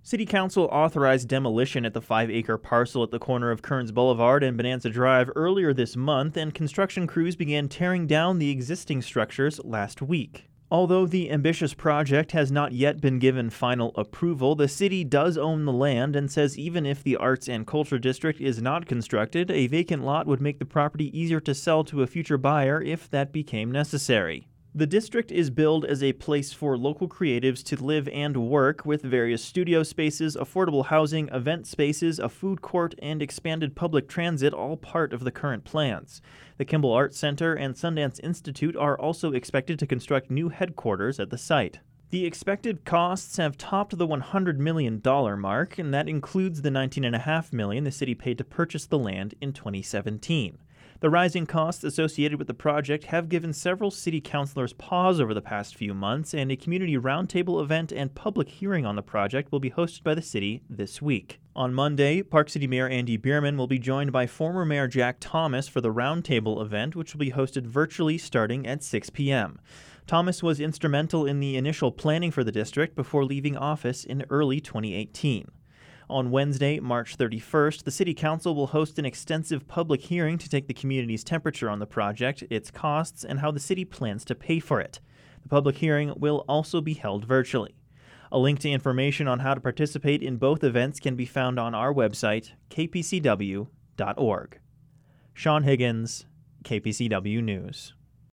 City Council authorized demolition at the 5-acre parcel at the corner of Kearns Boulevard and Bonanza Drive earlier this month, and construction crews began tearing down the existing structures last week. Although the ambitious project has not yet been given final approval, the city does own the land and says even if the Arts and Culture District is not constructed, a vacant lot would make the property easier to sell to a future buyer if that became necessary. The district is billed as a place for local creatives to live and work, with various studio spaces, affordable housing, event spaces, a food court, and expanded public transit all part of the current plans. The Kimball Arts Center and Sundance Institute are also expected to construct new headquarters at the site. The expected costs have topped the $100 million mark, and that includes the $19.5 million the city paid to purchase the land in 2017. The rising costs associated with the project have given several city councilors pause over the past few months, and a community roundtable event and public hearing on the project will be hosted by the city this week. On Monday, Park City Mayor Andy Bierman will be joined by former Mayor Jack Thomas for the roundtable event, which will be hosted virtually starting at 6 p.m. Thomas was instrumental in the initial planning for the district before leaving office in early 2018. On Wednesday, March 31st, the City Council will host an extensive public hearing to take the community's temperature on the project, its costs, and how the city plans to pay for it. The public hearing will also be held virtually. A link to information on how to participate in both events can be found on our website, kpcw.org. Sean Higgins, KPCW News.